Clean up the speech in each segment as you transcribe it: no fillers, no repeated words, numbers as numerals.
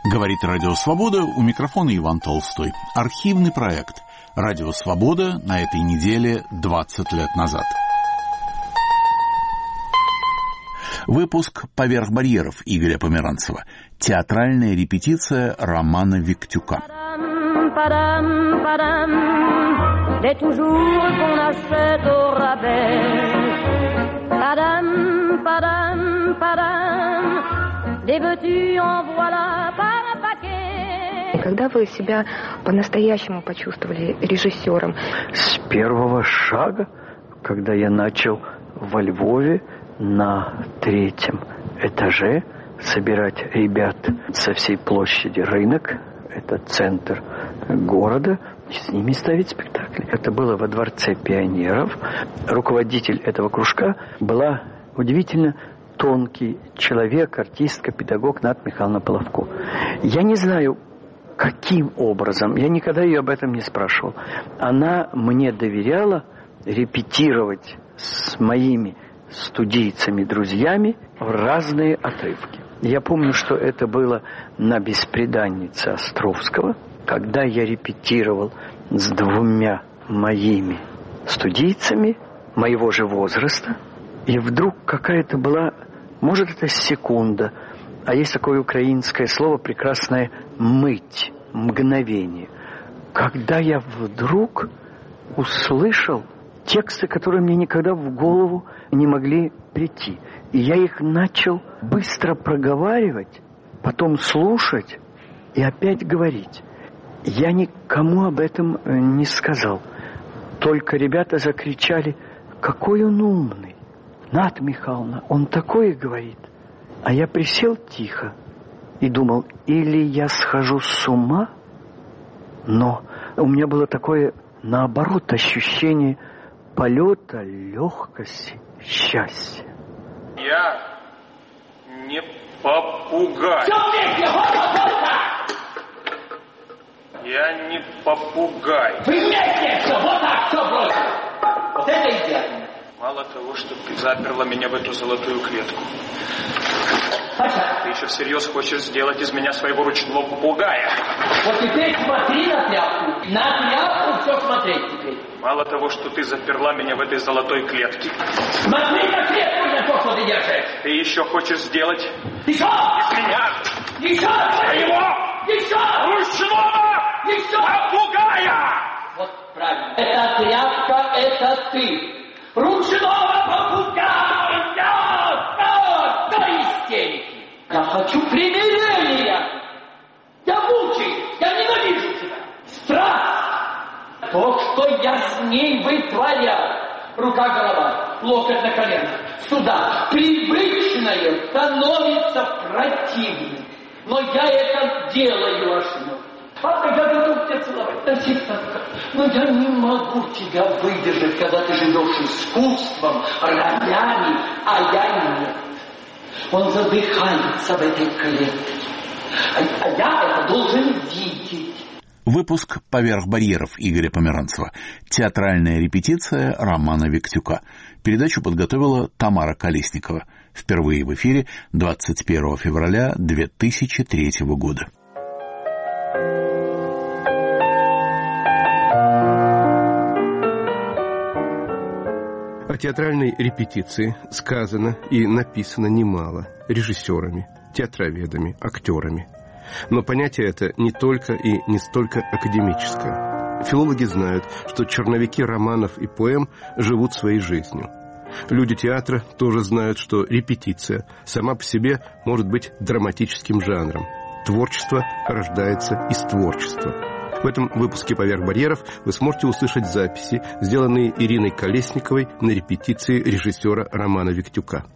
Говорит Радио Свобода, у микрофона Иван Толстой. Архивный проект Радио Свобода на этой неделе 20 лет назад. Выпуск «Поверх барьеров» Игоря Померанцева. Театральная репетиция романа Виктюка. Когда вы себя по-настоящему почувствовали режиссером? С первого шага, когда я начал во Львове на 3-м этаже собирать ребят со всей площади Рынок, это центр города, с ними ставить спектакли. Это было во Дворце пионеров. Руководитель этого кружка была удивительно тонкий человек, артистка, педагог Ната Михайловна Половко. Я не знаю, каким образом, я никогда ее об этом не спрашивал. Она мне доверяла репетировать с моими студийцами-друзьями в разные отрывки. Я помню, что это было на «Бесприданнице» Островского, когда я репетировал с 2 моими студийцами моего же возраста, и вдруг какая-то была, может, это секунда, а есть такое украинское слово прекрасное «мыть», мгновение. Когда я вдруг услышал тексты, которые мне никогда в голову не могли прийти. И я их начал быстро проговаривать, потом слушать и опять говорить. Я никому об этом не сказал. Только ребята закричали: «Какой он умный! Ната Михайловна, он такое говорит!» А я присел тихо и думал, или я схожу с ума, но у меня было такое, наоборот, ощущение полета, легкости, счастья. Я не попугай. Я не попугай. Вы вместе все, вот так, все бросили. Вот это идеально. Мало того, что ты заперла меня в эту золотую клетку. Ты еще всерьез хочешь сделать из меня своего ручного попугая. Вот теперь смотри на тряпку. На тряпку все смотреть теперь. Мало того, что ты заперла меня в этой золотой клетке. Смотри на клетку, на то, что ты держишь. Ты еще хочешь сделать Еще! из меня Еще! своего Еще! ручного Еще! попугая! Вот правильно. Эта тряпка, это ты. Ручного попугая! До истерики. Я хочу примирения. Я мучаюсь, я ненавижу тебя. Страсть. То, что я с ней вытворял. Рука-голова, локоть на колено. Сюда. Привычное становится противным. Но я это делаю ошибку. Папа, я готов тебя целовать. Но я не могу тебя выдержать, когда ты живешь искусством, ролями, а я нет. Он задыхается в этой клетке. А я это должен видеть. Выпуск «Поверх барьеров» Игоря Померанцева. Театральная репетиция романа Виктюка. Передачу подготовила Тамара Колесникова. Впервые в эфире 21 февраля 2003 года. О театральной репетиции сказано и написано немало режиссерами, театроведами, актерами. Но понятие это не только и не столько академическое. Филологи знают, что черновики романов и поэм живут своей жизнью. Люди театра тоже знают, что репетиция сама по себе может быть драматическим жанром. Творчество рождается из творчества. В этом выпуске «Поверх барьеров» вы сможете услышать записи, сделанные Ириной Колесниковой на репетиции режиссера романа Виктюка.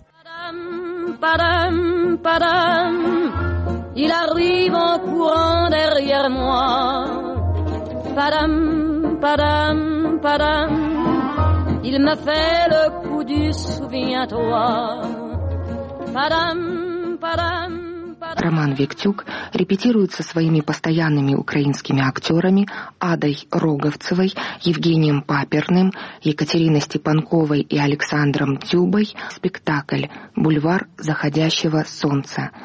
Il arrive en courant derrière moi. Padam, padam, padam. Il m'a fait le coup du souviens-toi. Padam, padam. Роман Виктюк репетирует со своими постоянными украинскими актерами Адой Роговцевой, Евгением Паперным, Екатериной Степанковой и Александром Дзюбой спектакль «Бульвар заходящего солнца».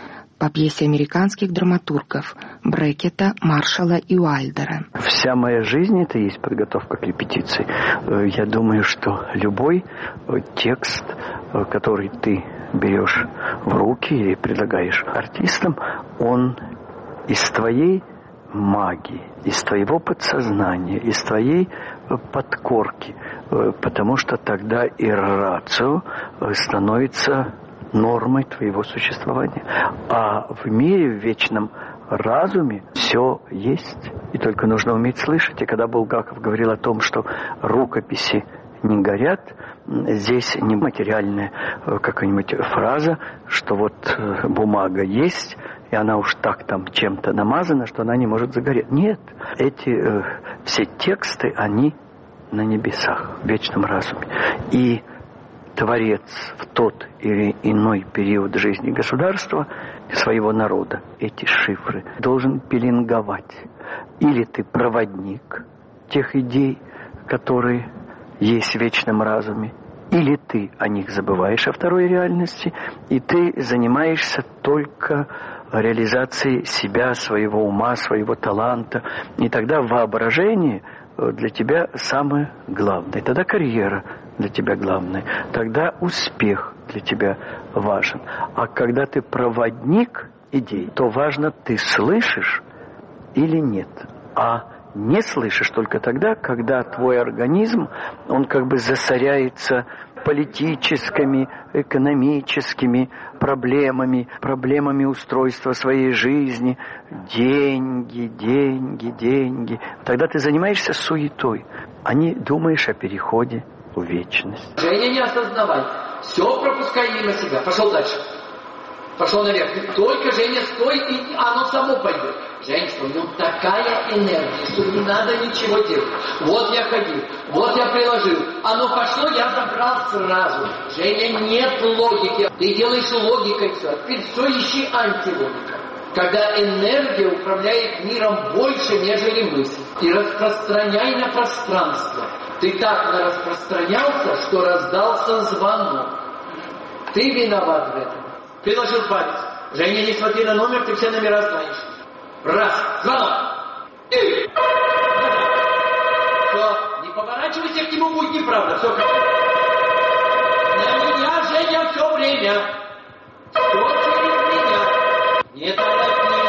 по пьесе американских драматургов Брекета, Маршалла и Уайлдера. Вся моя жизнь — это и есть подготовка к репетиции. Я думаю, что любой текст, который ты берешь в руки и предлагаешь артистам, он из твоей магии, из твоего подсознания, из твоей подкорки, потому что тогда и рацио становится нормой твоего существования. А в мире, в вечном разуме все есть, и только нужно уметь слышать. И когда Булгаков говорил о том, что рукописи не горят, здесь не материальная какая-нибудь фраза, что вот бумага есть, и она уж так там чем-то намазана, что она не может загореть. Нет, эти все тексты, они на небесах, в вечном разуме. И творец в тот или иной период жизни государства, своего народа, эти шифры должен пеленговать. Или ты проводник тех идей, которые есть в вечном разуме, или ты о них забываешь, о второй реальности, и ты занимаешься только реализацией себя, своего ума, своего таланта. И тогда воображение для тебя самое главное. Тогда карьера для тебя главная. Тогда успех для тебя важен. А когда ты проводник идей, то важно, ты слышишь или нет. А не слышишь только тогда, когда твой организм, он как бы засоряется политическими, экономическими проблемами устройства своей жизни. Деньги, деньги, деньги. Тогда ты занимаешься суетой, а не думаешь о переходе в вечность. Женя, не осознавай. Все пропускай мимо себя. Пошел дальше. Пошел наверх. И только, Женя, стой, и оно само пойдет. Жень, что в нем такая энергия, что не надо ничего делать. Вот я ходил, вот я приложил. Оно пошло, я забрал сразу. Женя, нет логики. Ты делаешь логикой все. А теперь все ищи антилогика. Когда энергия управляет миром больше, нежели мысль. И распространяй на пространство. Ты так распространялся, что раздался звонок. Ты виноват в этом. Приложил палец. Женя, не смотри на номер, ты все номера знаешь. Раз, звонок. И... Все, не поворачивайся к нему, будет неправда. Все как... На меня, Женя, все время. Все через меня. Не торопи.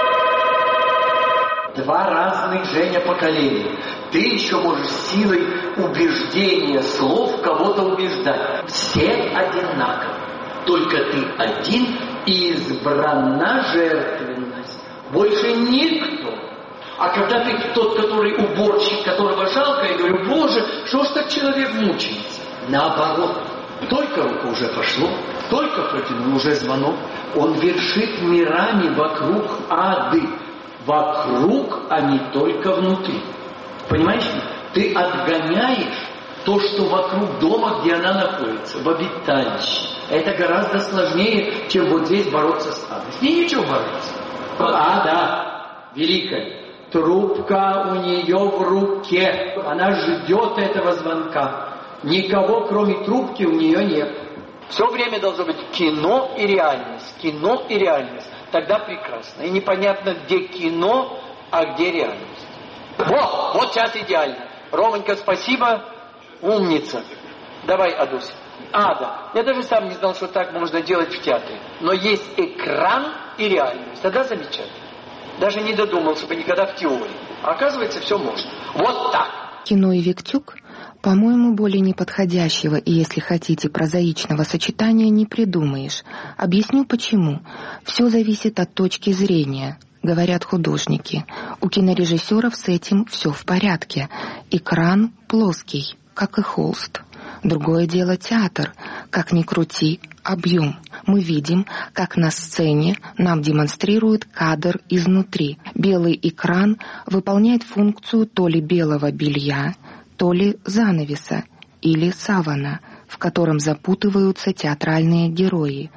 Два разных, Женя, поколения. Ты еще можешь силой убеждения слов кого-то убеждать. Все одинаковы. Только ты один, и избрана жертвенность. Больше никто. А когда ты тот, который уборщик, которого жалко, я говорю, Боже, что ж так человек мучается? Наоборот. Только рука уже пошло, только протянул уже звонок. Он вершит мирами вокруг ады. Вокруг, а не только внутри. Понимаешь? Ты отгоняешь то, что вокруг дома, где она находится, в обиталище. Это гораздо сложнее, чем вот здесь бороться с адой. С ней нечего бороться. А, да, великая. Трубка у нее в руке. Она ждет этого звонка. Никого, кроме трубки, у нее нет. Все время должно быть кино и реальность. Кино и реальность. Тогда прекрасно. И непонятно, где кино, а где реальность. Вот сейчас идеально. Романька, спасибо. Умница. Давай, Адуся. Да. Я даже сам не знал, что так можно делать в театре. Но есть экран и реальность. Тогда замечательно. Даже не додумался бы никогда в теории. А оказывается, все можно. Вот так. Кино и Виктюк, по-моему, более неподходящего и, если хотите, прозаичного сочетания не придумаешь. Объясню почему. Все зависит от точки зрения, говорят художники. У кинорежиссеров с этим все в порядке. Экран плоский, как и холст. Другое дело театр. Как ни крути, объем. Мы видим, как на сцене нам демонстрируют кадр изнутри. Белый экран выполняет функцию то ли белого белья, то ли занавеса или савана, в котором запутываются театральные герои.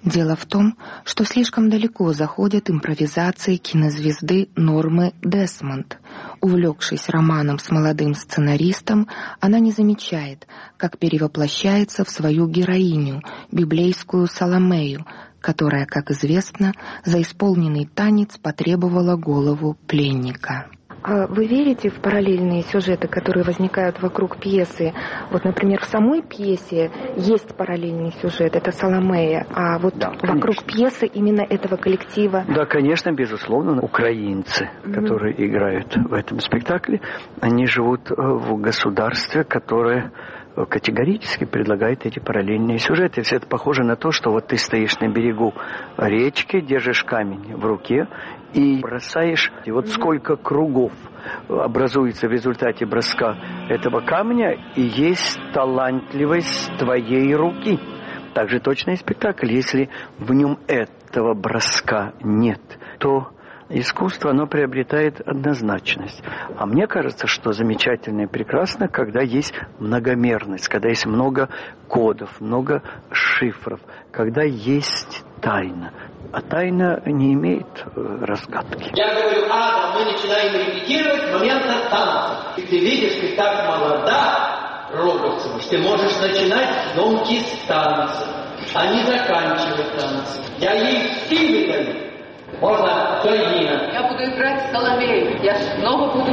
Дело в том, что слишком далеко заходят импровизации кинозвезды Нормы Десмонд. Увлекшись романом с молодым сценаристом, она не замечает, как перевоплощается в свою героиню, библейскую Саломею, которая, как известно, за исполненный танец потребовала голову пленника. А вы верите в параллельные сюжеты, которые возникают вокруг пьесы? Вот, например, в самой пьесе есть параллельный сюжет, это Саломея, а вот да, вокруг пьесы именно этого коллектива... Да, конечно, безусловно. Украинцы, которые играют в этом спектакле, они живут в государстве, которое категорически предлагает эти параллельные сюжеты. Все это похоже на то, что вот ты стоишь на берегу речки, держишь камень в руке и бросаешь. И вот сколько кругов образуется в результате броска этого камня, и есть талантливость твоей руки. Также точно и спектакль. Если в нем этого броска нет, то искусство, оно приобретает однозначность. А мне кажется, что замечательно и прекрасно, когда есть многомерность, когда есть много кодов, много шифров, когда есть тайна. А тайна не имеет разгадки. Я говорю, Ада, мы начинаем репетировать с момента танца. И ты видишь, ты так молода, Роговцева, что ты можешь начинать съемки с танца, а не заканчивать танцы. Я ей стиль даю. Можно, Нина. Я буду играть Соломею. Я снова буду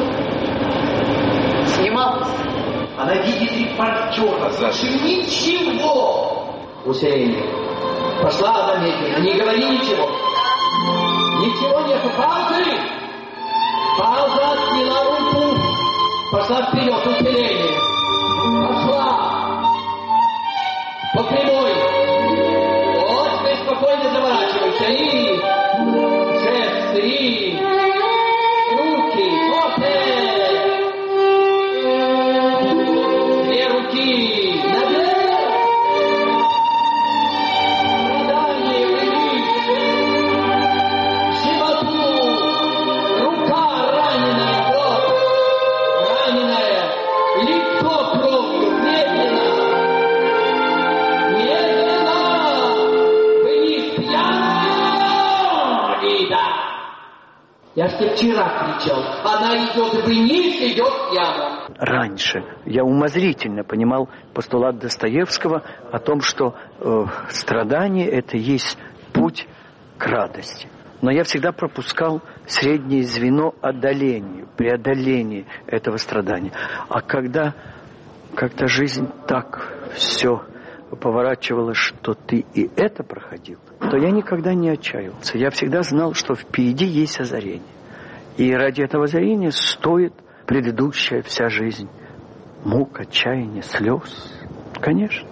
сниматься. Она видит репортера. Слушай, ничего. Гусейн, пошла она медленно. Не говори ничего. Ничего нету. Паузы. Пауза, сняла руку. Пошла вперед, усиление. Пошла. По прямой. Вот, ты спокойно заворачивайся. И... жест, три, руки, опять. Две руки, наверх. Страдание, вниз. Животу. Рука раненая, вот. Раненая. Лицо кровью, медленно. Медленно. Вниз, пьяно. Я ж тебе вчера кричал. Она идет вниз, идет в яму. Раньше я умозрительно понимал постулат Достоевского о том, что страдание – это есть путь к радости. Но я всегда пропускал среднее звено одолению, преодолению этого страдания. А когда жизнь так все поворачивала, что ты и это проходил, то я никогда не отчаивался. Я всегда знал, что впереди есть озарение. И ради этого озарения стоит предыдущая вся жизнь мук, отчаяния, слез. Конечно.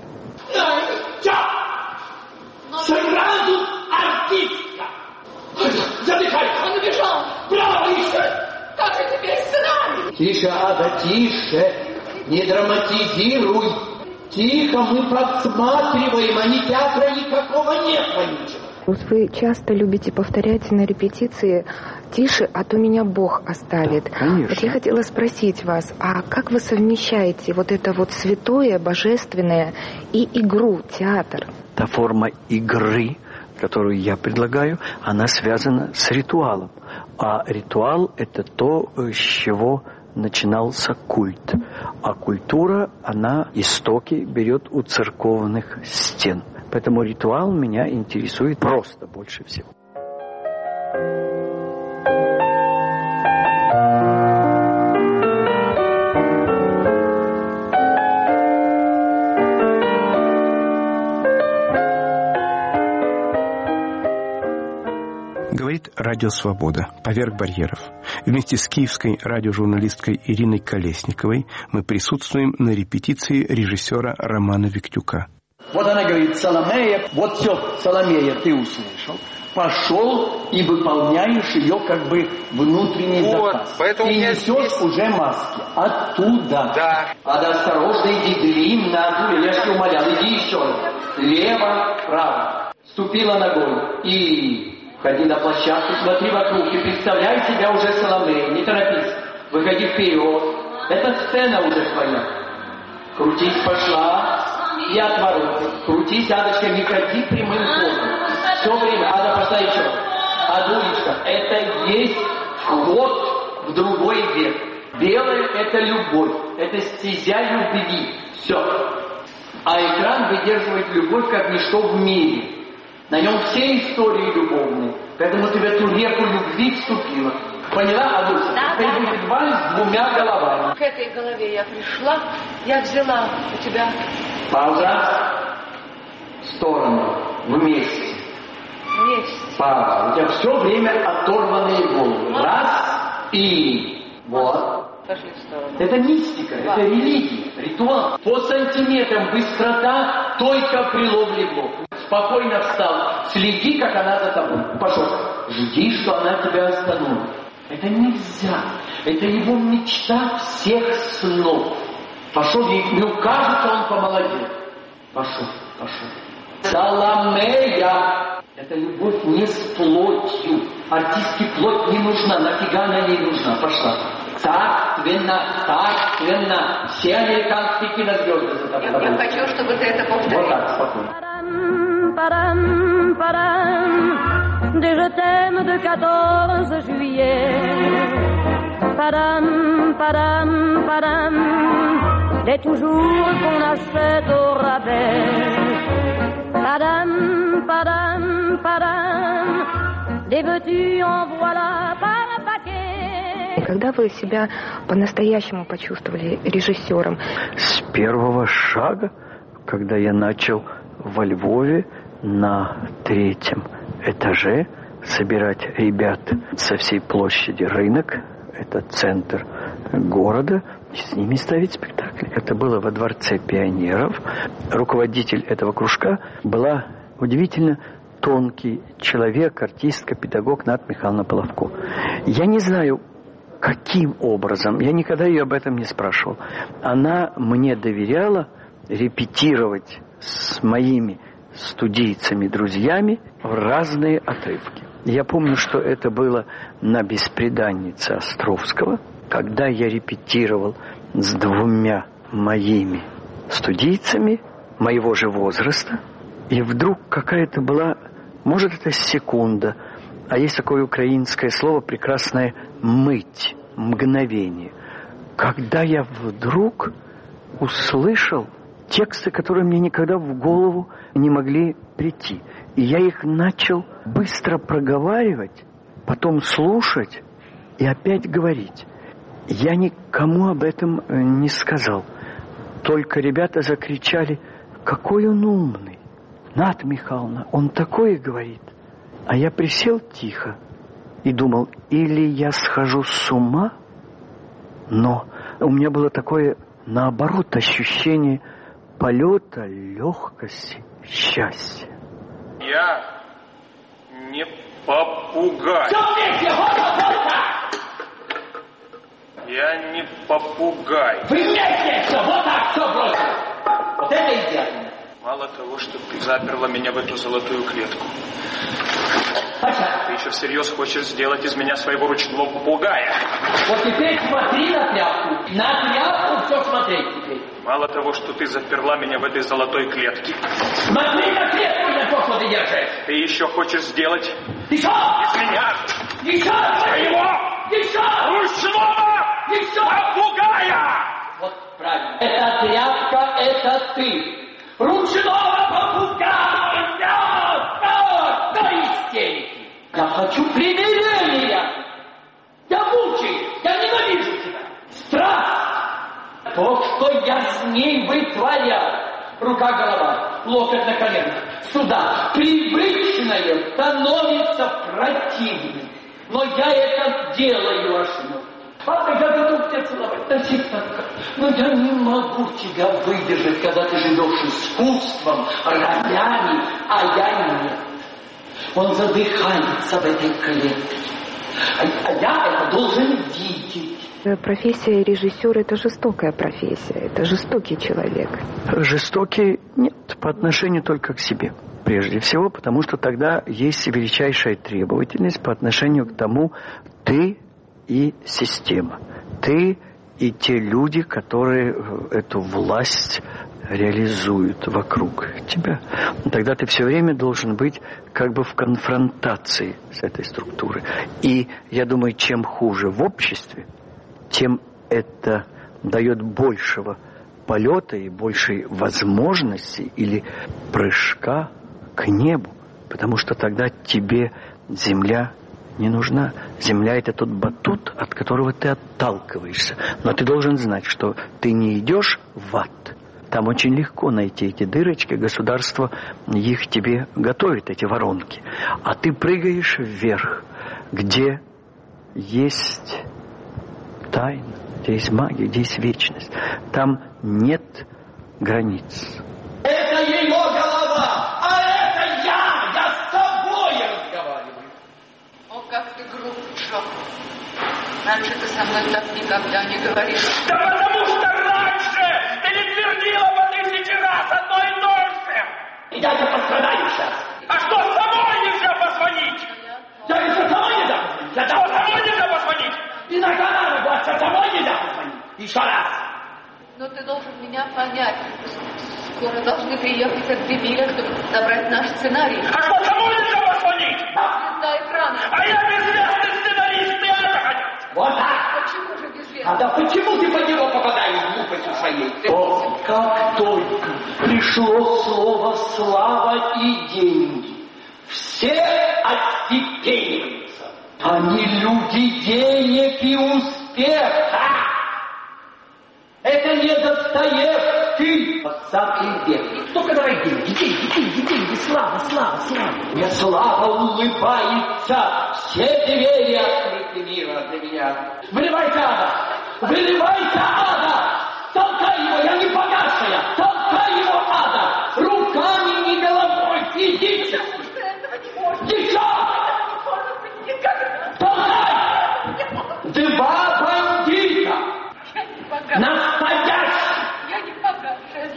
Сразу артистка! Задыхай! Он убежал! Браво, еще! Как же теперь сценарий? Тише, Ада, тише! Не драматизируй! Тихо, мы подсматриваем, а ни театра никакого нет, ничего. Вот вы часто любите повторять на репетиции «тише, а то меня Бог оставит». Конечно. Вот я хотела спросить вас, а как вы совмещаете вот это вот святое, божественное и игру, театр? Та форма игры, которую я предлагаю, она связана с ритуалом. А ритуал – это то, с чего начинался культ. А культура, она истоки берет у церковных стен. Поэтому ритуал меня интересует просто больше всего. Говорит Радио Свобода. Поверх барьеров. Вместе с киевской радиожурналисткой Ириной Колесниковой мы присутствуем на репетиции режиссера Романа Виктюка. Вот она говорит, Соломея, вот все, Соломея, ты услышал. Пошел и выполняешь ее как бы внутренний заказ. Ты несешь уже маски. Оттуда. Да. А да осторожно иди, длинно, я же умолял, иди еще раз. Лево, право. Ступила ногой и... Входи на площадку, смотри вокруг и представляй себя уже Соломеей. Не торопись. Выходи вперед. Это сцена уже твоя. Крутись, пошла. И отворот. Крутись, Адочка, не ходи прямым ходом. Вход в другой век. Белое – это любовь, это стезя любви. Все. А экран выдерживает любовь как ничто в мире. На нем все истории любовные. Поэтому ты в эту реку любви вступила. Поняла, Адуся? Да, Теперь будет вальс с двумя головами. К этой голове я пришла, я взяла у тебя... Пауза. В сторону. Вместе. Вместе. Пауза. У тебя все время оторванные головы. Раз и... Вот. Пошли в сторону. Это мистика, это религия, ритуал. По сантиметрам быстрота только при ловле блока. Спокойно встал. Следи, как она за тобой. Пошел. Жди, что она тебя остановит. Это нельзя. Это его мечта всех снов. Пошел, ему кажется, он помолодел. Пошел. Саломея. Это любовь не с плотью. Артистке плоть не нужна. Нафига она ей нужна? Пошла. Царственно. Все американские кинозвезды за тобой. Я хочу, чтобы ты это повторил. Вот так, спокойно. Padam, padam, des je t'aime de 14 juillet. Padam, padam, padam, des toujours qu'on achète au rabais. Padam, padam, padam, des veux-tu en voilà par paquet. Когда вы себя по-настоящему почувствовали режиссером? С первого шага, когда я начал во Львове на 3-м этаже собирать ребят со всей площади Рынок, это центр города, и с ними ставить спектакли. Это было во Дворце пионеров. Руководитель этого кружка была удивительно тонкий человек, артистка, педагог Ната Михайловна Половко. Я не знаю, каким образом, я никогда ее об этом не спрашивал. Она мне доверяла репетировать с моими студийцами-друзьями в разные отрывки. Я помню, что это было на «Бесприданнице» Островского, когда я репетировал с 2 моими студийцами моего же возраста, и вдруг какая-то была, может, это секунда, а есть такое украинское слово прекрасное «мыть», мгновение, когда я вдруг услышал тексты, которые мне никогда в голову не могли прийти. И я их начал быстро проговаривать, потом слушать и опять говорить. Я никому об этом не сказал. Только ребята закричали: «Какой он умный! Ната Михайловна, он такое говорит!» А я присел тихо и думал, или я схожу с ума, но у меня было такое, наоборот, ощущение полета, легкости, счастья. Я не попугай. Все вместе, вот так! Я не попугай. Вы вместе все, вот так, все бросили. Вот это идеально. Мало того, что ты заперла меня в эту золотую клетку. Ты еще всерьез хочешь сделать из меня своего ручного попугая. Вот теперь смотри на тряпку. На тряпку все смотреть теперь. Мало того, что ты заперла меня в этой золотой клетке. Смотри на клетку, на то, что ты держишь. Ты еще хочешь сделать Еще! из меня Еще! своего Еще! ручного Еще! попугая! Вот правильно. Эта тряпка, это ты. Ручного попугая! До истерики. Я хочу примирения. Я мучаюсь, я ненавижу тебя. Страсть. То, что я с ней вытворяю. Рука-голова, локоть на коленах. Сюда. Привычное становится противным. Но я это делаю, ошибку. Папа, я готов тебя целовать. Но я не могу тебя выдержать, когда ты живешь искусством, ролями, а я нет. Он задыхается в этой клетке. А я это должен видеть. Профессия режиссера – это жестокая профессия, это жестокий человек. Жестокий нет, по отношению только к себе. Прежде всего, потому что тогда есть величайшая требовательность по отношению к тому, ты и система. Ты и те люди, которые эту власть реализуют вокруг тебя, тогда ты все время должен быть как бы в конфронтации с этой структурой. И я думаю, чем хуже в обществе, тем это дает большего полета и большей возможности или прыжка к небу. Потому что тогда тебе земля не нужна. Земля — это тот батут, от которого ты отталкиваешься. Но ты должен знать, что ты не идешь в ад. Там очень легко найти эти дырочки. Государство их тебе готовит, эти воронки. А ты прыгаешь вверх, где есть тайна, где есть магия, где есть вечность. Там нет границ. Это ее голова, а это я с тобой разговариваю. О, как ты груб, Джо. Раньше ты со мной так никогда не говорил. Да потому что раньше ты не твердила по 1000 раз одно и то же. И я не пострадаю сейчас. А что, с тобой нельзя позвонить? Я ведь с тобой нельзя позвонить. Я с тобой нельзя позвонить. И на канале, а с тобой нельзя позвонить. Еще раз. Но ты должен меня понять. Скоро должны приехать от Бибиля, чтобы забрать наш сценарий. А что, кому нельзя позвонить? Звезда экрана. А я безвестный сценарист, ты это хотел? Вот так. Почему же безвестный? А да почему ты под него попадаешь глупостью своей? О, как только пришло слово «слава» и «деньги», все остепениваются. Они люди денег и успеха. Это не Достоевский, 20 век. Только давай деньги, слава. Мне слава улыбается, все двери открыты мира для меня. Выливайте ада! Толкай его, я не погасшая! Толкай его, ада! Руками, не головой, физически! Еще! Толкай! 2 бандита! Настоящий! Я не погасшая.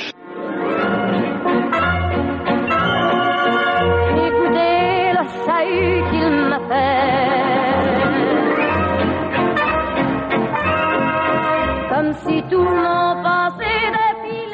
Écoutez le salut qu'il m'a fait, comme si tout mon passé défilait.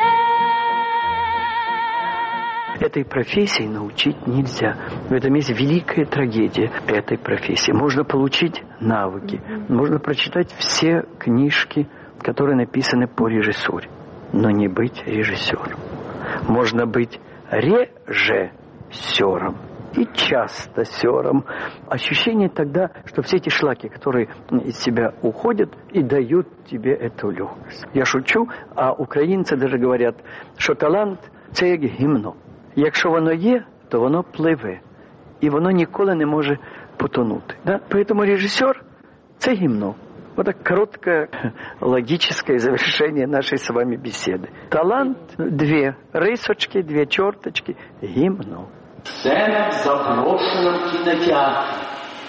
Этой профессии научить нельзя. В этом есть великая трагедия этой профессии. Можно получить навыки, можно прочитать все книжки, которые написаны по режиссуре, но не быть режиссером. Можно быть режиссером и часто сёром. Ощущение тогда, что все эти шлаки, которые из тебя уходят и дают тебе эту легкость. Я шучу, а українці даже говорят, що талант – це як гімно. Якщо воно є, то воно пливе. І воно ніколи не може потонути. Да? Поэтому режиссер – це гімно. Вот так короткое логическое завершение нашей с вами беседы. Талант – 2 рисочки, 2 черточки, гимно. Сцена в заброшенном кинотеатре.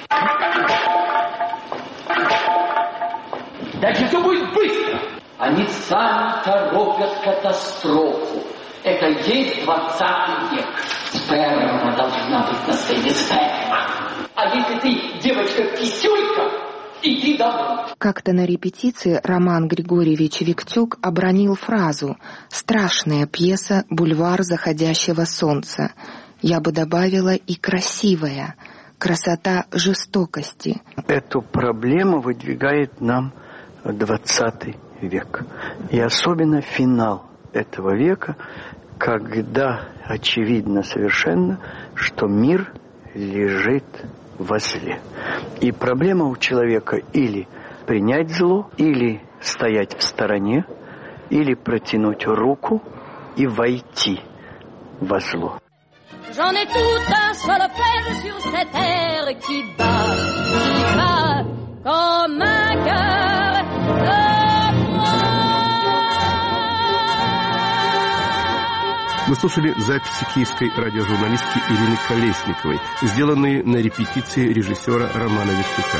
Дальше все будет быстро. Они сами торопят катастрофу. Это есть 20 век. Сперма должна быть на сцене, сперма. А если ты, девочка-кисюлька, иди домой. Как-то на репетиции Роман Григорьевич Виктюк обронил фразу «Страшная пьеса «Бульвар заходящего солнца». Я бы добавила и красивая. Красота жестокости». Эту проблему выдвигает нам 20 век. И особенно финал этого века, когда очевидно совершенно, что мир лежит во зле. И проблема у человека или принять зло, или стоять в стороне, или протянуть руку и войти во зло. J'en ai tout un solfège sur cette terre qui bat comme un cœur de bois. Мы слушали записи киевской радиожурналистки Ирины Колесниковой, сделанные на репетиции режиссера Романа Виктюка.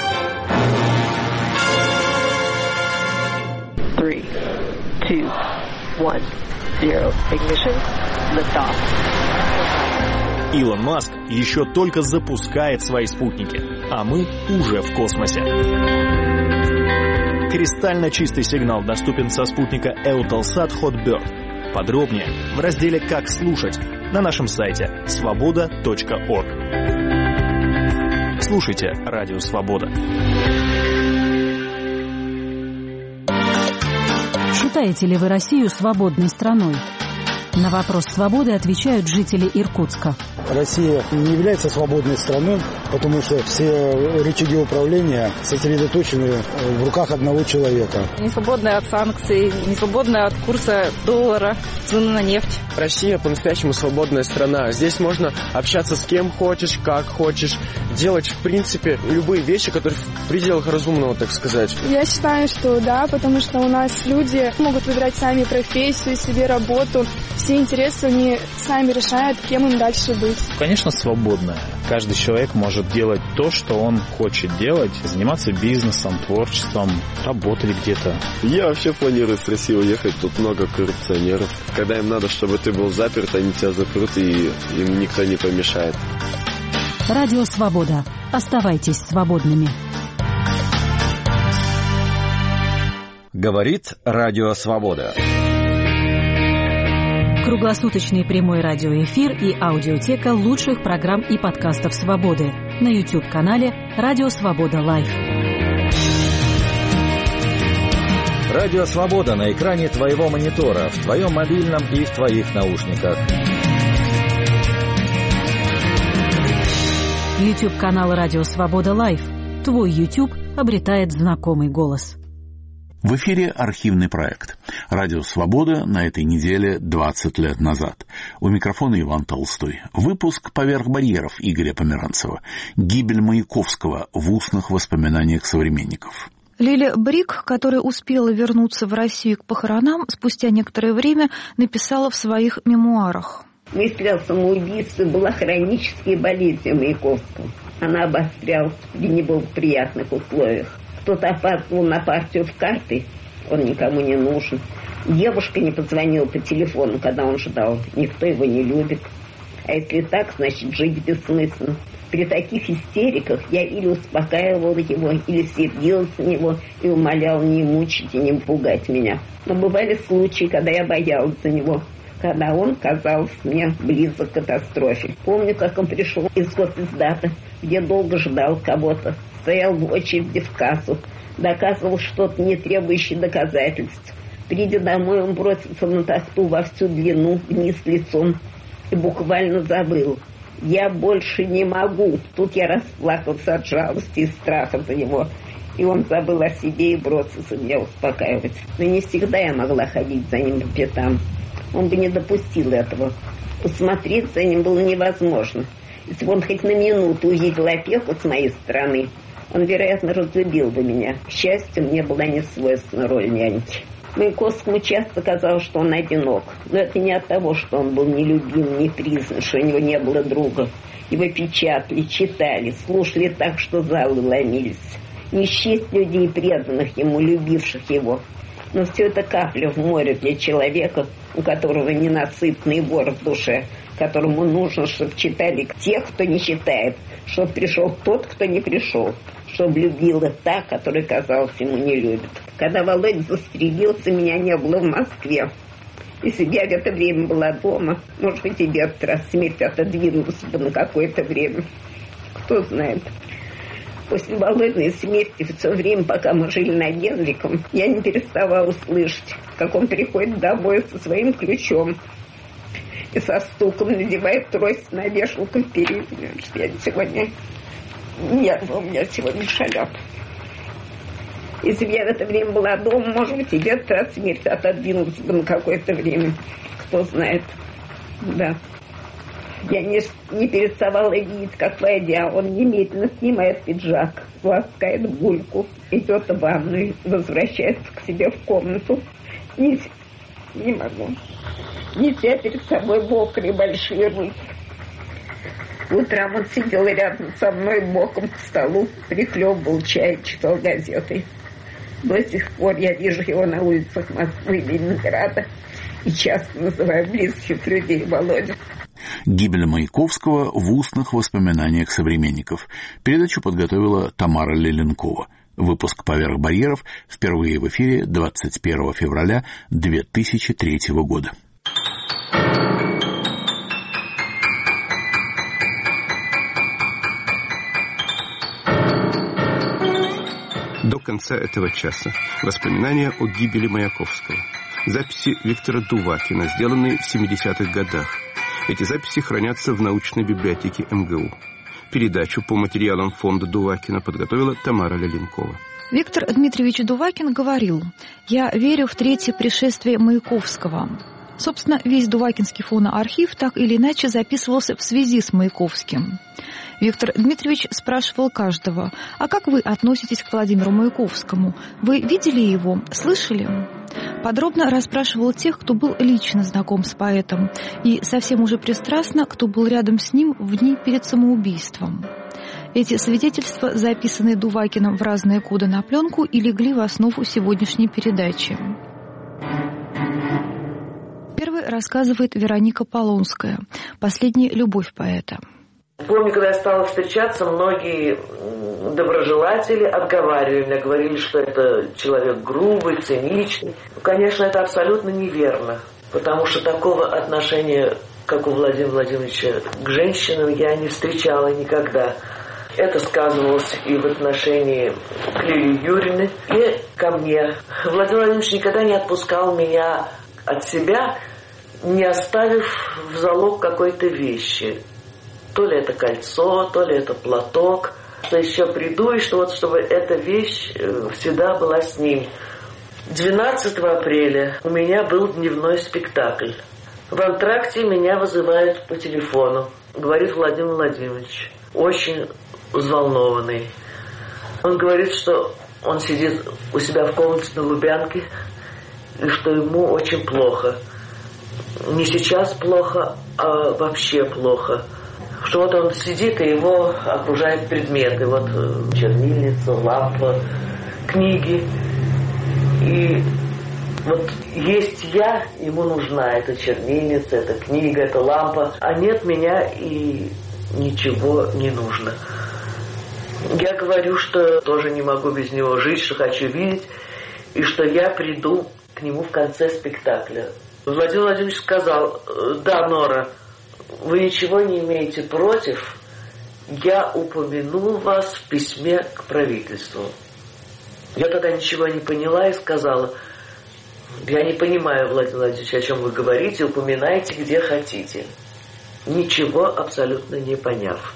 3, 2, 1, 0. Ignition. Liftoff. Илон Маск еще только запускает свои спутники, а мы уже в космосе. Кристально чистый сигнал доступен со спутника Eutelsat Hotbird. подробнее в разделе «Как слушать» на нашем сайте svoboda.org. Слушайте Радио Свобода. Считаете ли вы Россию свободной страной? На вопрос «Свободы» отвечают жители Иркутска. Россия не является свободной страной, потому что все рычаги управления сосредоточены в руках одного человека. Не свободная от санкций, не свободная от курса доллара, цены на нефть. Россия по-настоящему свободная страна. Здесь можно общаться с кем хочешь, как хочешь, делать, в принципе, любые вещи, которые в пределах разумного, так сказать. Я считаю, что да, потому что у нас люди могут выбирать сами профессию, себе работу. Все интересы они сами решают, кем им дальше быть. Конечно, свободная. Каждый человек может делать то, что он хочет делать, заниматься бизнесом, творчеством, работать где-то. Я вообще планирую с России уехать, тут много коррупционеров. Когда им надо, чтобы ты был заперт, они тебя запрут, и им никто не помешает. Радио Свобода. Оставайтесь свободными. Говорит Радио Свобода. Круглосуточный прямой радиоэфир и аудиотека лучших программ и подкастов «Свободы» на YouTube-канале «Радио Свобода Лайв». Радио Свобода на экране твоего монитора, в твоем мобильном и в твоих наушниках. YouTube-канал «Радио Свобода Лайв». Твой YouTube обретает знакомый голос. В эфире архивный проект. Радио «Свобода» на этой неделе 20 лет назад. У микрофона Иван Толстой. Выпуск «Поверх барьеров» Игоря Померанцева. Гибель Маяковского в устных воспоминаниях современников. Лиля Брик, которая успела вернуться в Россию к похоронам, спустя некоторое время написала в своих мемуарах. Мысль о самоубийстве была хронической болезнью Маяковского. Она обострялась в неблагоприятных условиях. Кто-то опаздывал на партию в карты, он никому не нужен. Девушка не позвонила по телефону, когда он ждал. Никто его не любит. А если так, значит, жить бессмысленно. При таких истериках я или успокаивала его, или сердилась на него и умоляла не мучить и не пугать меня. Но бывали случаи, когда я боялась за него, когда он казался мне близок к катастрофе. Помню, как он пришел из госиздата, где долго ждал кого-то. Стоял в очереди в кассу, доказывал что-то, не требующее доказательств. Придя домой, он бросился на тахту во всю длину, вниз лицом, и буквально забыл. Я больше не могу. Тут я расплакался от жалости и страха за него. И он забыл о себе и бросился меня успокаивать. Но не всегда я могла ходить за ним по пятам. Он бы не допустил этого. Усмотреть за ним было невозможно. Если бы он хоть на минуту увидел опеку с моей стороны, он, вероятно, разлюбил бы меня. К счастью, мне была не свойственна роль няньки. Маяковскому часто казалось, что он одинок. Но это не от того, что он был нелюбим, не признан, что у него не было друга. Его печатали, читали, слушали так, что залы ломились. Не счесть людей, преданных ему, любивших его. Но все это капля в море для человека, у которого ненасытный вор в душе, которому нужно, чтобы читали тех, кто не читает, чтобы пришел тот, кто не пришел, чтобы любила та, которая, казалось, ему не любит. Когда Володя застрелился, меня не было в Москве. Если бы я в это время была дома, может быть, и в этот раз смерть отодвинулась бы на какое-то время. Кто знает. После Володиной смерти, все время, пока мы жили над Генриком, я не переставала слышать, как он приходит домой со своим ключом и со стуком надевает трость на вешалку в переднюю, что я сегодня нервы у меня сегодня шалят. Если бы я в это время была дома, может быть, и в этот раз смерть отодвинулась бы на какое-то время. Кто знает. Да. Я не переставала видеть, как, войдя, он немедленно снимает пиджак, ласкает гульку, идет в ванную, возвращается к себе в комнату. Не могу. Неся перед собой мокрые большие руки. Утром он сидел рядом со мной боком к столу, прихлебывал чай, читал газеты. До сих пор я вижу его на улицах Москвы и Ленинграда и часто называю близких людей Володю. Гибель Маяковского в устных воспоминаниях современников. Передачу подготовила Тамара Леленкова. Выпуск «Поверх барьеров» впервые в эфире 21 февраля 2003 года. До конца этого часа воспоминания о гибели Маяковского. Записи Виктора Дувакина, сделанные в 70-х годах. Эти записи хранятся в научной библиотеке МГУ. Передачу по материалам фонда Дувакина подготовила Тамара Леленкова. Виктор Дмитриевич Дувакин говорил: «Я верю в третье пришествие Маяковского». Собственно, весь Дувакинский фоноархив так или иначе записывался в связи с Маяковским. Виктор Дмитриевич спрашивал каждого: «А как вы относитесь к Владимиру Маяковскому? Вы видели его? Слышали?» Подробно расспрашивал тех, кто был лично знаком с поэтом, и совсем уже пристрастно, кто был рядом с ним в дни перед самоубийством. Эти свидетельства, записанные Дувакиным в разные коды на пленку, и легли в основу сегодняшней передачи. Первой рассказывает Вероника Полонская, последняя любовь поэта. Помню, когда я стала встречаться, многие доброжелатели отговаривали меня, говорили, что это человек грубый, циничный. Конечно, это абсолютно неверно, потому что такого отношения, как у Владимира Владимировича, к женщинам я не встречала никогда. Это сказывалось и в отношении к Лилии Юрьевне, и ко мне. Владимир Владимирович никогда не отпускал меня от себя, не оставив в залог какой-то вещи. То ли это кольцо, то ли это платок. Что еще приду, и что вот, чтобы эта вещь всегда была с ним. 12 апреля у меня был дневной спектакль. В антракте меня вызывают по телефону. Говорит Владимир Владимирович, очень взволнованный. Он говорит, что он сидит у себя в комнате на Лубянке, и что ему очень плохо. Не сейчас плохо, а вообще плохо. Что вот он сидит, и его окружают предметы. Вот чернильница, лампа, книги. И вот есть я, ему нужна эта чернильница, эта книга, эта лампа. А нет меня, и ничего не нужно. Я говорю, что тоже не могу без него жить, что хочу видеть, и что я приду к нему в конце спектакля. Владимир Владимирович сказал: да, Нора, вы ничего не имеете против, я упомяну вас в письме к правительству. Я тогда ничего не поняла и сказала: я не понимаю, Владимир Владимирович, о чем вы говорите, упоминайте где хотите. Ничего абсолютно не поняв.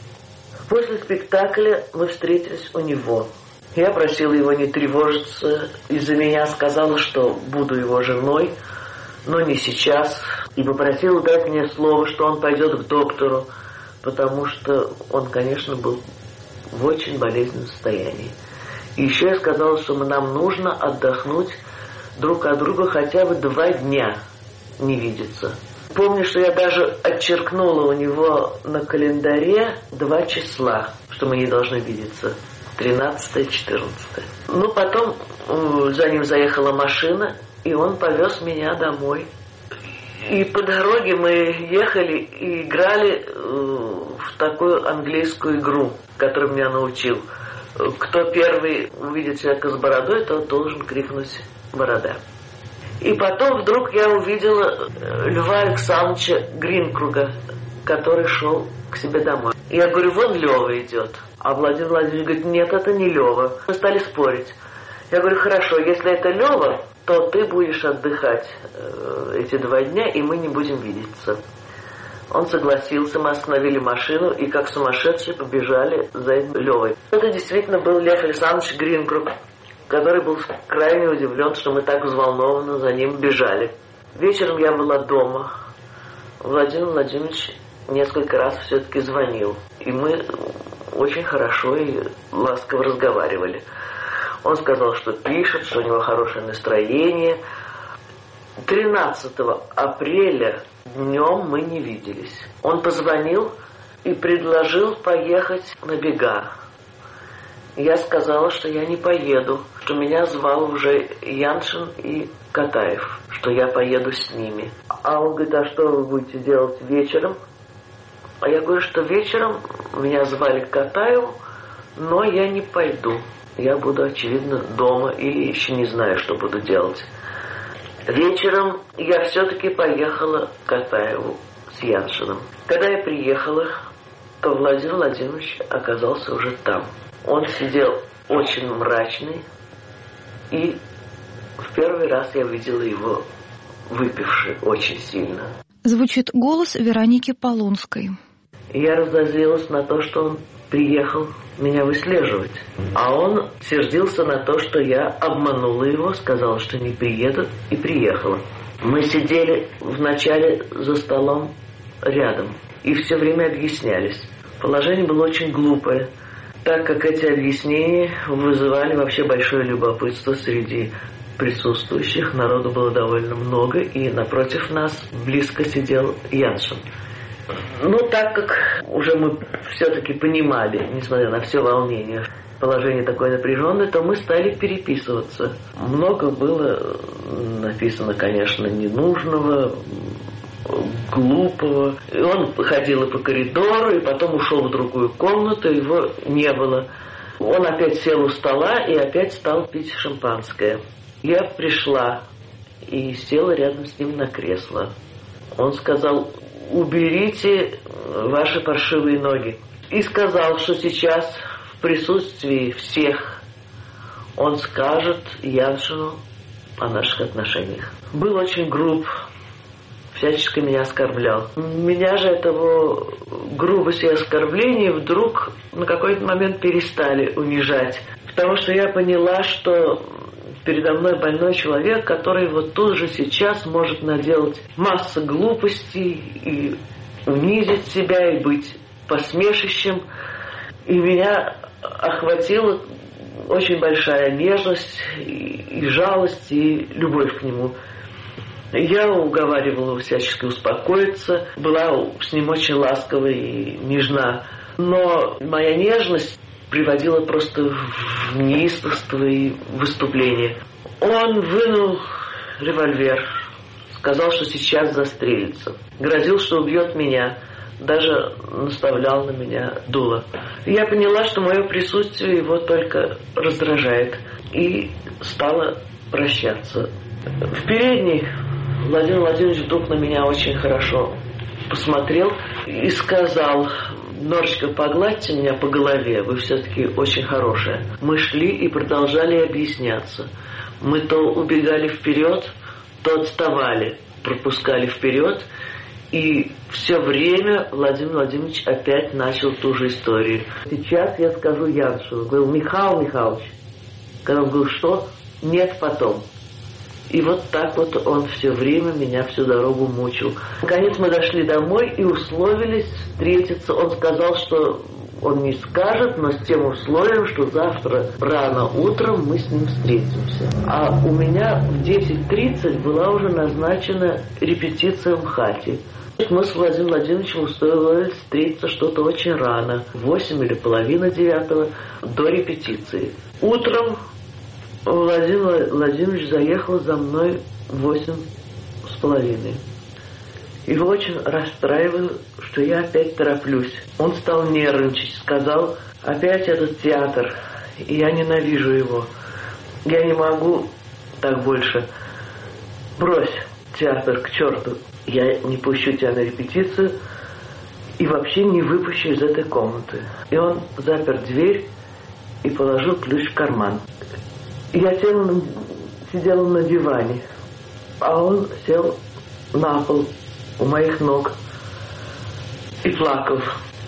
После спектакля мы встретились у него. Я просила его не тревожиться из-за меня, сказала, что буду его женой, но не сейчас. И попросила дать мне слово, что он пойдет к доктору, потому что он, конечно, был в очень болезненном состоянии. И еще я сказала, что нам нужно отдохнуть друг от друга хотя бы 2 дня не видеться. Помню, что я даже отчеркнула у него на календаре 2 числа, что мы не должны видеться. 13-14. Ну, потом за ним заехала машина, и он повез меня домой. И по дороге мы ехали и играли в такую английскую игру, которую меня научил. Кто первый увидит человека с бородой, тот должен крикнуть «Борода». И потом вдруг я увидела Льва Александровича Гринкруга, который шел к себе домой. Я говорю: вон Лева идет. А Владимир Владимирович говорит: нет, это не Лева. Мы стали спорить. Я говорю: хорошо, если это Лева, то ты будешь отдыхать эти 2 дня, и мы не будем видеться. Он согласился, мы остановили машину и как сумасшедшие побежали за Левой. Это действительно был Лев Александрович Гринкруг, который был крайне удивлен, что мы так взволнованно за ним бежали. Вечером я была дома. Владимир Владимирович несколько раз все-таки звонил. И мы очень хорошо и ласково разговаривали. Он сказал, что пишет, что у него хорошее настроение. 13 апреля днем мы не виделись. Он позвонил и предложил поехать на бега. Я сказала, что я не поеду, что меня звал уже Яншин и Катаев, что я поеду с ними. А он говорит: а что вы будете делать вечером? А я говорю, что вечером меня звали к Катаеву, но я не пойду. Я буду, очевидно, дома или еще не знаю, что буду делать. Вечером я все-таки поехала к Катаеву с Яншиным. Когда я приехала, то Владимир Владимирович оказался уже там. Он сидел очень мрачный, и в первый раз я видела его выпивший очень сильно. Звучит голос Вероники Полонской. Я разозлилась на то, что он приехал меня выслеживать. А он сердился на то, что я обманула его, сказала, что не приеду, и приехала. Мы сидели вначале за столом рядом и все время объяснялись. Положение было очень глупое, так как эти объяснения вызывали вообще большое любопытство среди присутствующих. Народу было довольно много, и напротив нас близко сидел Яншин. Ну, так как уже мы все-таки понимали, несмотря на все волнение, положение такое напряженное, то мы стали переписываться. Много было написано, конечно, ненужного, глупого. И он ходил и по коридору, и потом ушел в другую комнату, его не было. Он опять сел у стола и опять стал пить шампанское. Я пришла и села рядом с ним на кресло. Он сказал: уберите ваши паршивые ноги. И сказал, что сейчас в присутствии всех он скажет Яншину о наших отношениях. Был очень груб, всячески меня оскорблял. Меня же этого грубость и оскорбления вдруг на какой-то момент перестали унижать. Потому что я поняла, что передо мной больной человек, который вот тут же сейчас может наделать массу глупостей и унизить себя, и быть посмешищем. И меня охватила очень большая нежность, и жалость, и любовь к нему. Я уговаривала его всячески успокоиться, была с ним очень ласкова и нежна. Но моя нежность приводила просто в неистовство и выступление. Он вынул револьвер, сказал, что сейчас застрелится. Грозил, что убьет меня. Даже наставлял на меня дуло. Я поняла, что мое присутствие его только раздражает. И стала прощаться. В передней Владимир Владимирович вдруг на меня очень хорошо посмотрел и сказал: Норочка, погладьте меня по голове, вы все-таки очень хорошая. Мы шли и продолжали объясняться. Мы то убегали вперед, то отставали, пропускали вперед. И все время Владимир Владимирович опять начал ту же историю. Сейчас я скажу Яншину. Говорил: Михаил Михайлович. Когда он говорил: что? Нет, потом. И вот так вот он все время меня всю дорогу мучил. Наконец мы дошли домой и условились встретиться. Он сказал, что он не скажет, но с тем условием, что завтра рано утром мы с ним встретимся. А у меня в 10:30 была уже назначена репетиция в МХАТе. Мы с Владимиром Владимировичем условились встретиться что-то очень рано, 8 или половина 9 до репетиции. Утром Владимир Владимирович заехал за мной в 8:30. Его очень расстраивало, что я опять тороплюсь. Он стал нервничать, сказал: опять этот театр, и я ненавижу его. Я не могу так больше. Брось театр к черту. Я не пущу тебя на репетицию и вообще не выпущу из этой комнаты. И он запер дверь и положил ключ в карман. Я сидела на диване, а он сел на пол у моих ног и плакал.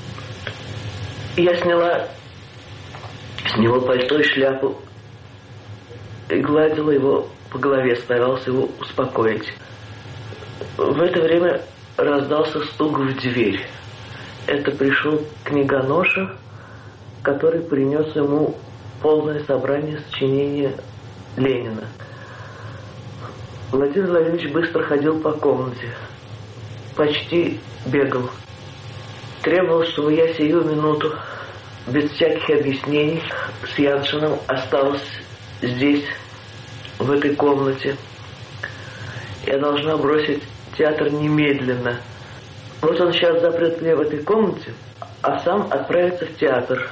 И я сняла с него пальто и шляпу и гладила его по голове, старалась его успокоить. В это время раздался стук в дверь. Это пришел книгоноша, который принес ему полное собрание сочинения Ленина. Владимир Владимирович быстро ходил по комнате, почти бегал. Требовал, чтобы я сию минуту, без всяких объяснений, с Яншиным осталась здесь, в этой комнате. Я должна бросить театр немедленно. Вот он сейчас запрет меня в этой комнате, а сам отправится в театр.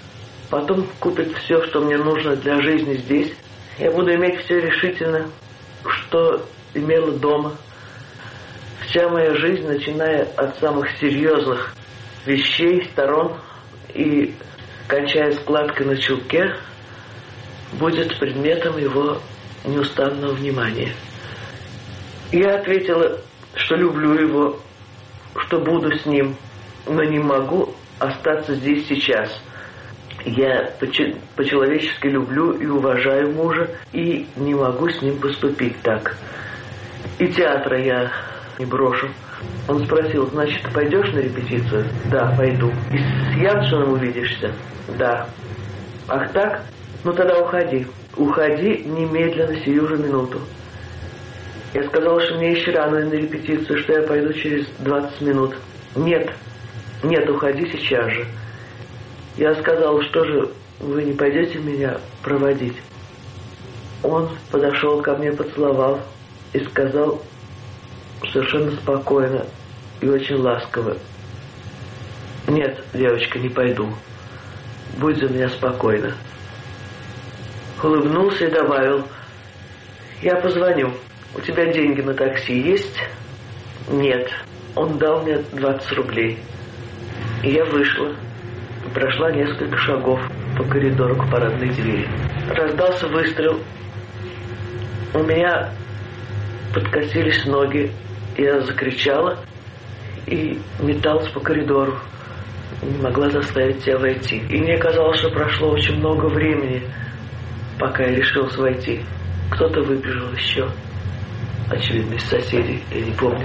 Потом купит все, что мне нужно для жизни здесь. Я буду иметь все решительно что имела дома. Вся моя жизнь, начиная от самых серьезных вещей, сторон и кончая складкой на чулке, будет предметом его неустанного внимания. Я ответила, что люблю его, что буду с ним, но не могу остаться здесь сейчас. Я по-человечески люблю и уважаю мужа, и не могу с ним поступить так. И театра я не брошу. Он спросил, значит, ты пойдешь на репетицию? Да, пойду. И с Яншиным увидишься? Да. Ах так? Ну тогда уходи. Уходи немедленно, сию же минуту. Я сказала, что мне еще рано на репетицию, что я пойду через 20 минут. Нет, уходи сейчас же. Я сказала, что же вы не пойдете меня проводить? Он подошел ко мне, поцеловал и сказал совершенно спокойно и очень ласково: нет, девочка, не пойду. Будь за меня спокойна. Улыбнулся и добавил: я позвоню. У тебя деньги на такси есть? Нет. Он дал мне 20 рублей. И я вышла. Прошла несколько шагов по коридору к парадной двери. Раздался выстрел. У меня подкосились ноги. Я закричала и металась по коридору. Не могла заставить себя войти. И мне казалось, что прошло очень много времени, пока я решилась войти. Кто-то выбежал еще. Очевидно, из соседей, я не помню.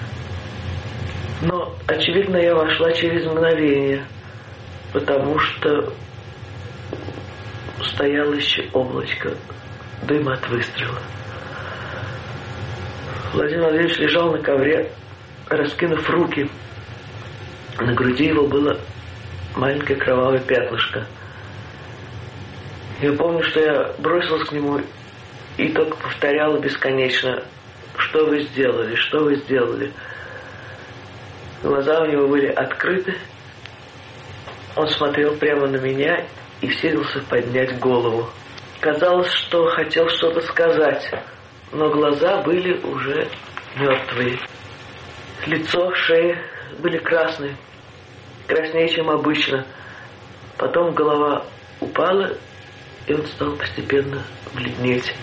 Но, очевидно, я вошла через мгновение, потому что стояло еще облачко дыма от выстрела. Владимир Владимирович лежал на ковре, раскинув руки. На груди его было маленькое кровавое пятнышко. Я помню, что я бросилась к нему и только повторяла бесконечно: что вы сделали, что вы сделали. Глаза у него были открыты. Он смотрел прямо на меня и силился поднять голову. Казалось, что хотел что-то сказать, но глаза были уже мертвые. Лицо, шея были красные, краснее, чем обычно. Потом голова упала, и он стал постепенно бледнеть.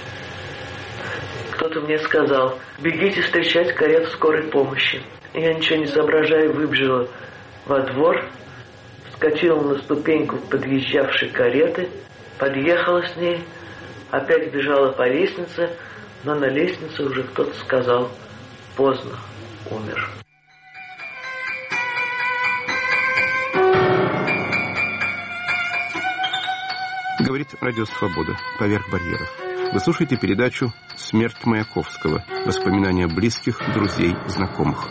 Кто-то мне сказал: бегите встречать карету скорой помощи. Я, ничего не соображая, выбежала во двор, вскочила на ступеньку подъезжавшей кареты, подъехала с ней, опять бежала по лестнице, но на лестнице уже кто-то сказал: поздно, умер. Говорит Радио Свобода. Поверх барьеров. Вы слушаете передачу «Смерть Маяковского. Воспоминания близких, друзей, знакомых».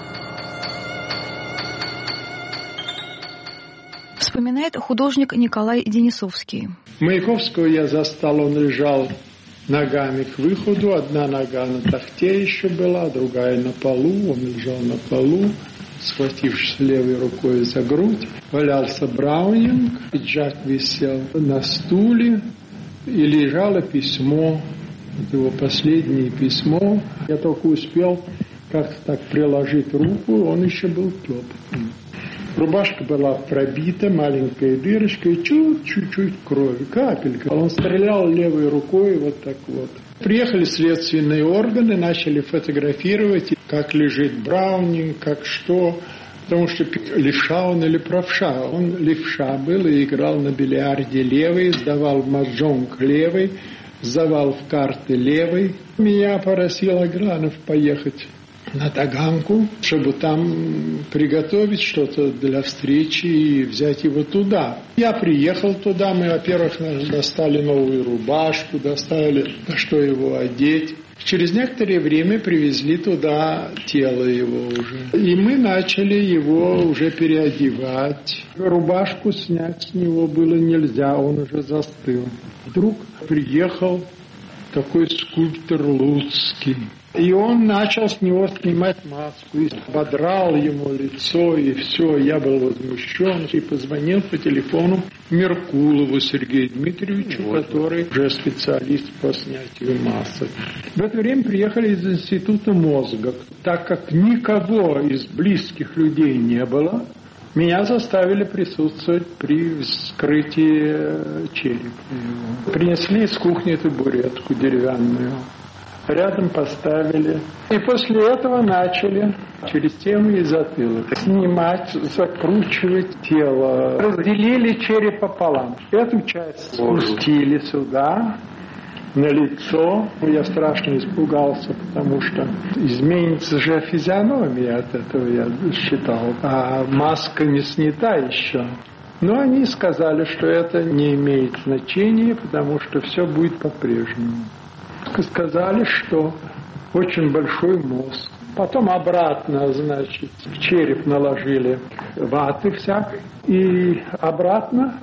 Вспоминает художник Николай Денисовский. Маяковского я застал, он лежал ногами к выходу. Одна нога на тахте еще была, другая на полу. Он лежал на полу, схватившись левой рукой за грудь. Валялся Браунинг, пиджак висел на стуле, и лежало письмо, его последнее письмо. Я только успел как-то так приложить руку, он еще был теплый. Рубашка была пробита, маленькая дырочка, и чуть-чуть крови, капелька. Он стрелял левой рукой вот так вот. Приехали следственные органы, начали фотографировать, как лежит Браунинг, как что. Потому что левша он или правша. Он левша был и играл на бильярде левый, сдавал в маджонг левый, сдавал в карты левый. Меня просил Агранов поехать на Таганку, чтобы там приготовить что-то для встречи и взять его туда. Я приехал туда, мы, во-первых, достали новую рубашку, достали, на что его одеть. Через некоторое время привезли туда тело его уже. И мы начали его уже переодевать. Рубашку снять с него было нельзя, он уже застыл. Вдруг приехал такой скульптор Луцкий. И он начал с него снимать маску, и ободрал ему лицо, и все. Я был возмущен, и позвонил по телефону Меркулову Сергею Дмитриевичу, который уже специалист по снятию масок. В это время приехали из Института мозга. Так как никого из близких людей не было, меня заставили присутствовать при вскрытии черепа. Принесли из кухни табуретку деревянную. Рядом поставили. И после этого начали через тему и затылок снимать, закручивать тело. Разделили череп пополам. Эту часть спустили сюда, на лицо. Я страшно испугался, потому что изменится же физиономия от этого, я считал. А маска не снята еще. Но они сказали, что это не имеет значения, потому что все будет по-прежнему. Сказали, что очень большой мозг. Потом обратно, значит, в череп наложили ваты всякой. И обратно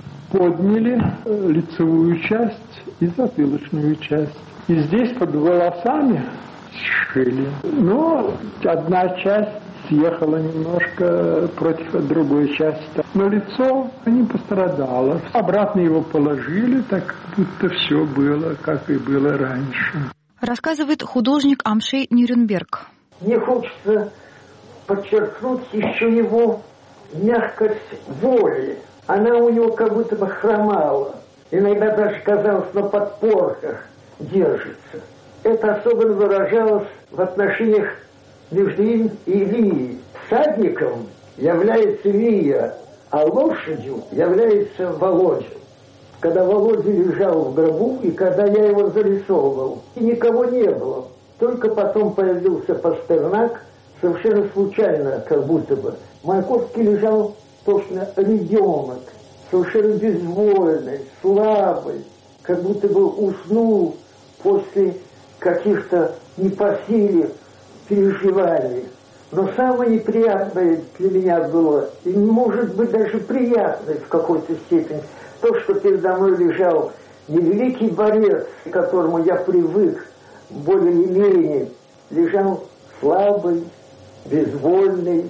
подняли лицевую часть и затылочную часть. И здесь под волосами сшили. Но одна часть съехала немножко против другой части. Но лицо не пострадало. Обратно его положили, так будто все было, как и было раньше. Рассказывает художник Амшей Нюрнберг. Мне хочется подчеркнуть еще его мягкость воли. Она у него как будто бы хромала. Иногда даже казалось, на подпорках держится. Это особенно выражалось в отношениях между им и Лией. Всадником является Лия, а лошадью является Володя. Когда Володя лежал в гробу, и когда я его зарисовывал, и никого не было. Только потом появился Пастернак, совершенно случайно, как будто бы. Маяковский лежал точно ребенок, совершенно безвольный, слабый, как будто бы уснул после каких-то непосильных переживаний. Но самое неприятное для меня было, и может быть даже приятное в какой-то степени, то, что передо мной лежал не великий борец, к которому я привык более-менее, лежал слабый, безвольный,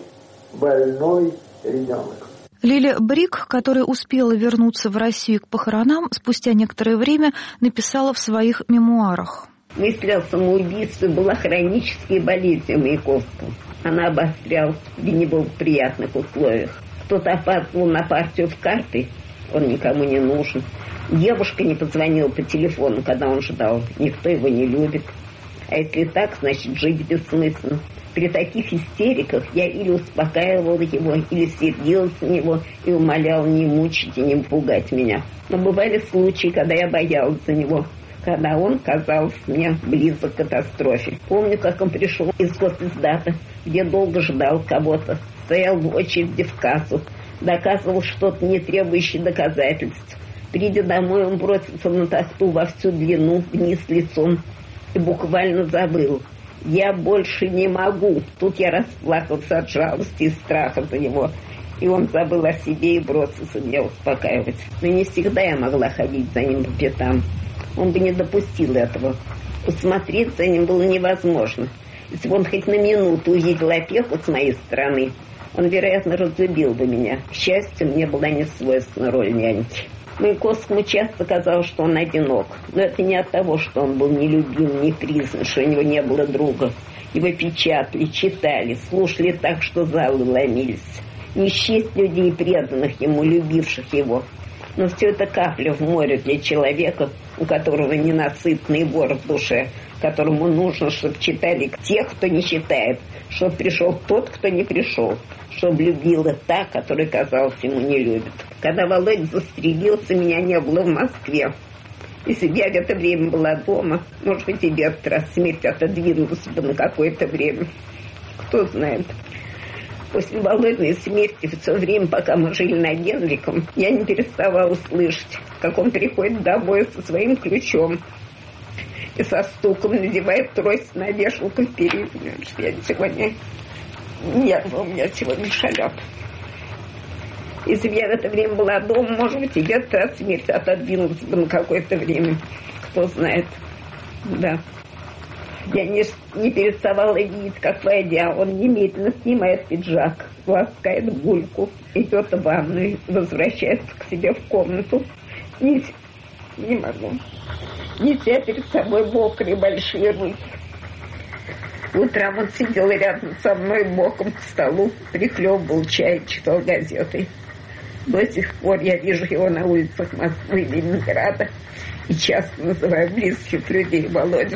больной ребенок. Лиля Брик, которая успела вернуться в Россию к похоронам, спустя некоторое время написала в своих мемуарах. Мысль о самоубийстве была хронической болезнью Маяковского. Она обострялась в неблагоприятных условиях. Кто-то опаздывал на партию в карты, он никому не нужен. Девушка не позвонила по телефону, когда он ждал. Никто его не любит. А если так, значит жить бессмысленно. При таких истериках я или успокаивал его, или сердилась на него и умолял не мучить и не пугать меня. Но бывали случаи, когда я боялась за него, когда он казался мне близок к катастрофе. Помню, как он пришел из госиздата, где долго ждал кого-то, стоял в очереди в кассу, доказывал что-то, не требующее доказательств. Придя домой, он бросился на тахту во всю длину, вниз лицом, и буквально забыл. Я больше не могу. Тут я расплакался от жалости и страха за него. И он забыл о себе и бросился меня успокаивать. Но не всегда я могла ходить за ним по пятам. Он бы не допустил этого. Усмотреть за ним было невозможно. Если бы он хоть на минуту увидел опеку с моей стороны, он, вероятно, разлюбил бы меня. К счастью, мне была не свойственна роль няньки. Маяковскому часто казалось, что он одинок. Но это не от того, что он был нелюбим, не признан, что у него не было друга. Его печатали, читали, слушали так, что залы ломились. Не счесть людей, преданных ему, любивших его. Но все это капля в море для человека, у которого ненасытный бор в душе, которому нужно, чтобы читали тех, кто не читает, чтобы пришел тот, кто не пришел, чтобы любила та, которая, казалось, ему не любит. Когда Володя застрелился, меня не было в Москве. Если бы я в это время была дома, может быть, и в этот раз смерть отодвинулась бы на какое-то время. Кто знает. После Володиной смерти, все время, пока мы жили над Генриком, я не переставала слышать, как он приходит домой со своим ключом и со стуком надевает трость на вешалку переднюю. Я сегодня нервы у меня сегодня шалят. Если бы я в это время была дома, может быть, и где-то смерть отодвинулась бы на какое-то время. Кто знает. Да. Я не переставала видеть, как, войдя, он немедленно снимает пиджак, ласкает гульку, идет в ванную, возвращается к себе в комнату. Не могу. Неся перед собой мокрые большие руки. Утром он сидел рядом со мной боком к столу, прихлебывал чай, читал газеты. До сих пор я вижу его на улицах Москвы и Ленинграда и часто называю близких людей Володя.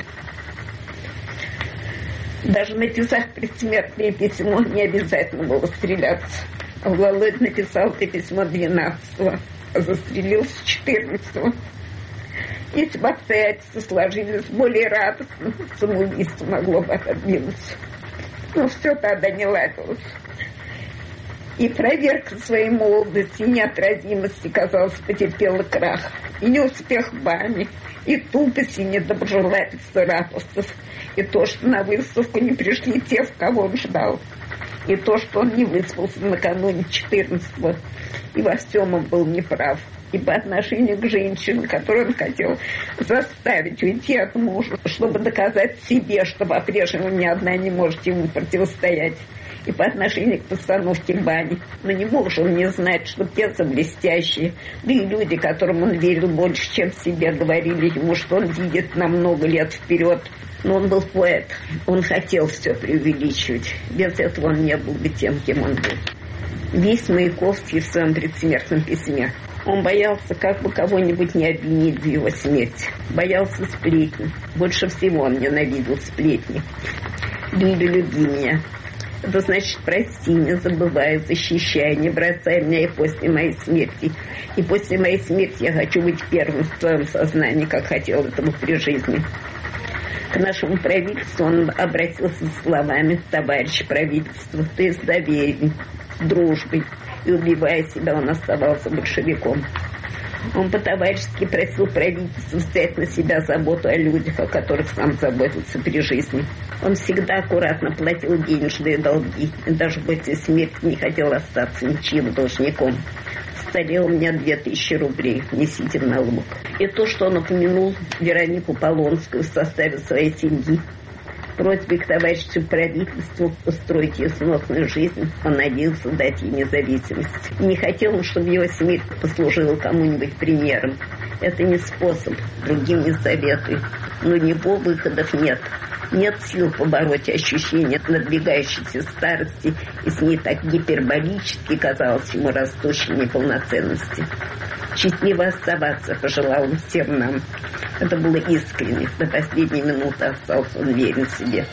Даже написав предсмертное письмо, не обязательно было стреляться. Володя написал это письмо 12-го, а застрелился 14-го. Если бы обстоятельства сложились более радостно, самоубийство могло бы отодвинуться. Но все тогда не ладилось. И проверка своей молодости и неотразимости, казалось, потерпела крах. И неуспех бани, и тупость, и недоброжелательство рапортов, и то, что на выставку не пришли те, в кого он ждал, и то, что он не выспался накануне 14-го, и во всем он был неправ. И по отношению к женщине, которую он хотел заставить уйти от мужа, чтобы доказать себе, что по-прежнему ни одна не может ему противостоять. И по отношению к постановке бани. Но не мог же он не знать, что пьеса блестящая. Да и люди, которым он верил больше, чем себе, говорили ему, что он видит на много лет вперед. Но он был поэт. Он хотел все преувеличивать. Без этого он не был бы тем, кем он был. Весь Маяковский в своем предсмертном письме. Он боялся, как бы кого-нибудь не обвинить в его смерти. Боялся сплетни. Больше всего он ненавидел сплетни. Люби меня. Это значит, прости, не забывай, защищай, не бросай меня и после моей смерти. И после моей смерти я хочу быть первым в твоем сознании, как хотел этого при жизни. К нашему правительству он обратился с словами: товарищ правительство, ты с доверием, с дружбой. И, убивая себя, он оставался большевиком. Он по-товарищески просил правительство взять на себя заботу о людях, о которых сам заботился при жизни. Он всегда аккуратно платил денежные долги, и даже после смерти не хотел остаться ничьим должником. В столе у меня 2000 рублей, несите в налог. И то, что он упомянул Веронику Полонскую в составе своей семьи, просьбе к товарищу правительству устроить ей сносную жизнь, он надеялся дать ей независимость. И не хотел он, чтобы его смерть послужила кому-нибудь примером. Это не способ, другим не советую. Но у него выходов нет. Нет сил побороть ощущение надвигающейся старости и с ней так гиперболически казалось ему растущей неполноценности. Счастливо оставаться пожелал он всем нам. Это было искренне. До последней минуты остался он верен себе.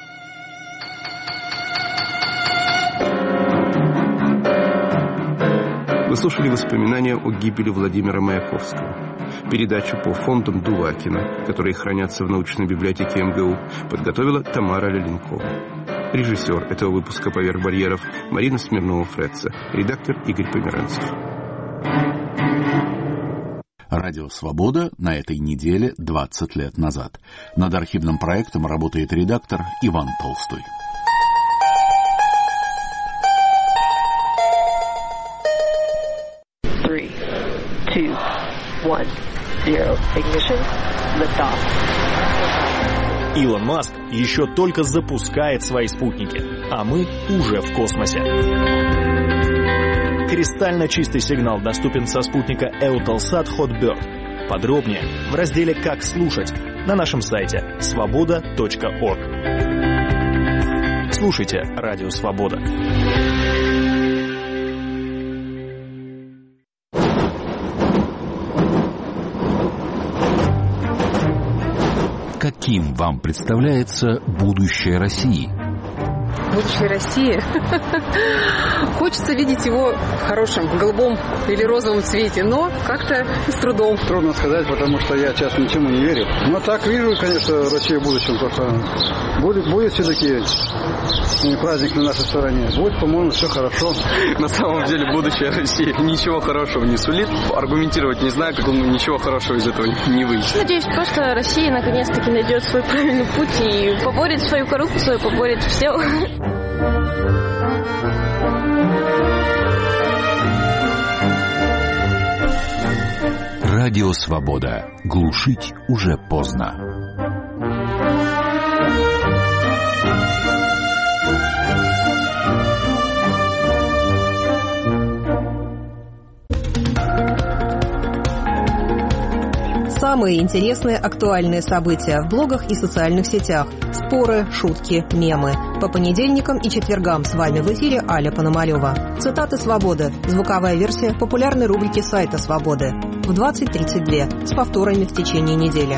Вы слушали воспоминания о гибели Владимира Маяковского. Передачу по фондам Дувакина, которые хранятся в научной библиотеке МГУ, подготовила Тамара Леленкова. Режиссер этого выпуска «Поверх барьеров» Марина Смирнова-Фредца. Редактор Игорь Померанцев. Радио «Свобода» на этой неделе 20 лет назад. Над архивным проектом работает редактор Иван Толстой. Илон Маск еще только запускает свои спутники, а мы уже в космосе. Кристально чистый сигнал доступен со спутника Eutelsat Hotbird. Подробнее в разделе «Как слушать» на нашем сайте svoboda.org. Слушайте Радио Свобода. Каким вам представляется будущее России? Будущее России. Хочется видеть его в хорошем, голубом или розовом цвете, но как-то с трудом. Трудно сказать, потому что я сейчас ничему не верю. Но так вижу, конечно, Россию в будущем. Только будет все-таки праздник на нашей стороне. Будет, по-моему, все хорошо. На самом деле будущее России ничего хорошего не сулит. Аргументировать не знаю, как ничего хорошего из этого не выйдет. Надеюсь, просто Россия наконец-таки найдет свой правильный путь и поборет свою коррупцию, поборет все. Радио «Свобода». Глушить уже поздно. Самые интересные актуальные события в блогах и социальных сетях. Споры, шутки, мемы. По понедельникам и четвергам с вами в эфире Аля Пономарёва. Цитаты «Свободы». Звуковая версия популярной рубрики сайта «Свободы». В 20:32 с повторами в течение недели.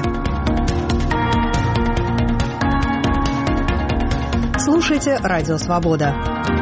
Слушайте «Радио Свобода».